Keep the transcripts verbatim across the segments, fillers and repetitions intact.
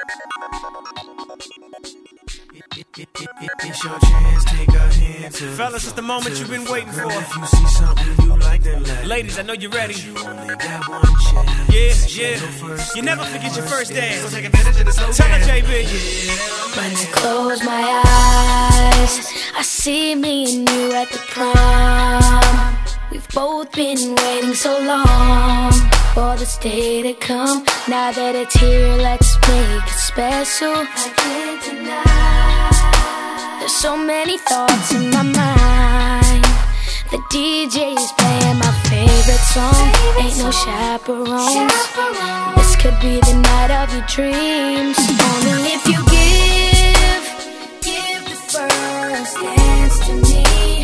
It's your chance, take a hand to Fellas, it's the moment you've been waiting for. If you see something you like, then let it. Ladies, I know you're ready. You only got one chance. Yeah, yeah. You never forget your first dance. So take advantage of the slow Tell her, dance. J B. When I close my eyes, I see me and you at the prom. We've both been waiting so long for this day to come. Now that it's here, let's make it special. I can't deny. There's so many thoughts in my mind. The D J's playing my favorite song. Ain't no chaperones. This could be the night of your dreams. Only if you give, give the first dance to me.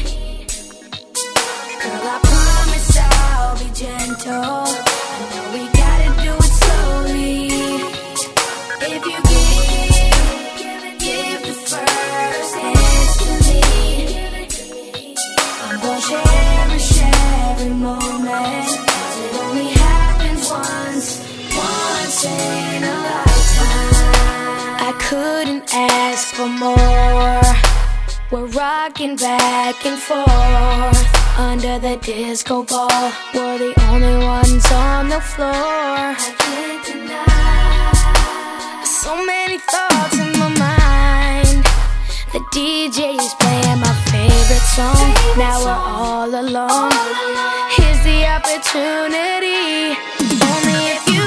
Girl, I promise I'll be gentle. I know we gotta do it slowly. If you give, give the first dance to me. I'm gonna cherish every moment, 'cause it only happens once, once in a lifetime. I couldn't ask for more. We're rocking back and forth under the disco ball. We're the only ones on the floor. I can't deny. So many thoughts in my mind. The D J's playing my favorite song. Now we're all alone. Here's the opportunity. Only if you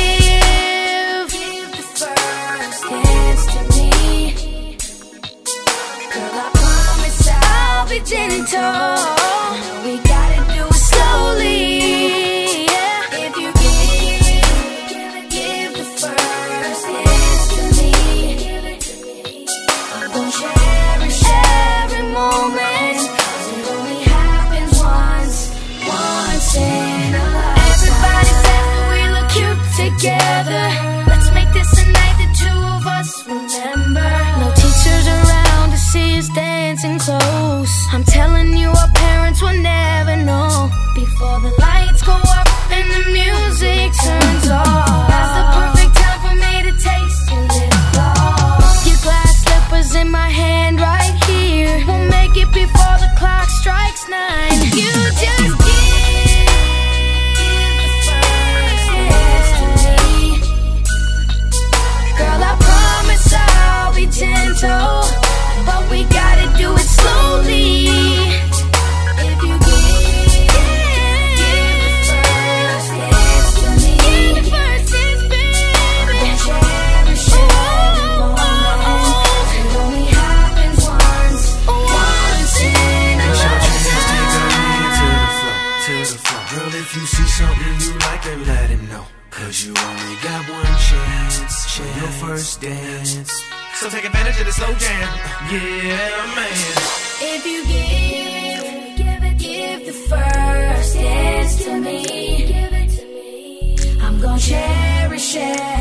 give, give the first dance to me. Girl, I promise I'll be gentle. We gotta do it slowly. Yeah. If you give, give the first dance to me. I'm gonna cherish every moment, 'cause it only happens once, once in a lifetime. Everybody says that we look cute together. Let's make this a night the two of us remember. No teachers around to see us dancing close. I'm telling you, our parents will never know. Before the lights go up and the music turns off, that's the perfect time for me to taste your lip gloss. Your glass slippers in my hand right here. We'll make it before the clock strikes nine. You just give, give the first dance to me. Girl, I promise I'll be gentle, but we gotta do it slowly. If you give, give the first dance to me. Give the first dance, baby. I'm gonna cherish every moment. It only happens once, once in a It's your chance, take a hand to the lifetime. floor, to the floor. Girl, if you see something you like, then let him know. 'Cause you only got one chance, your first dance. So take advantage of the slow jam. Yeah, man. If you give, give it, give the first dance to me. Give it to me. I'm gonna cherish it.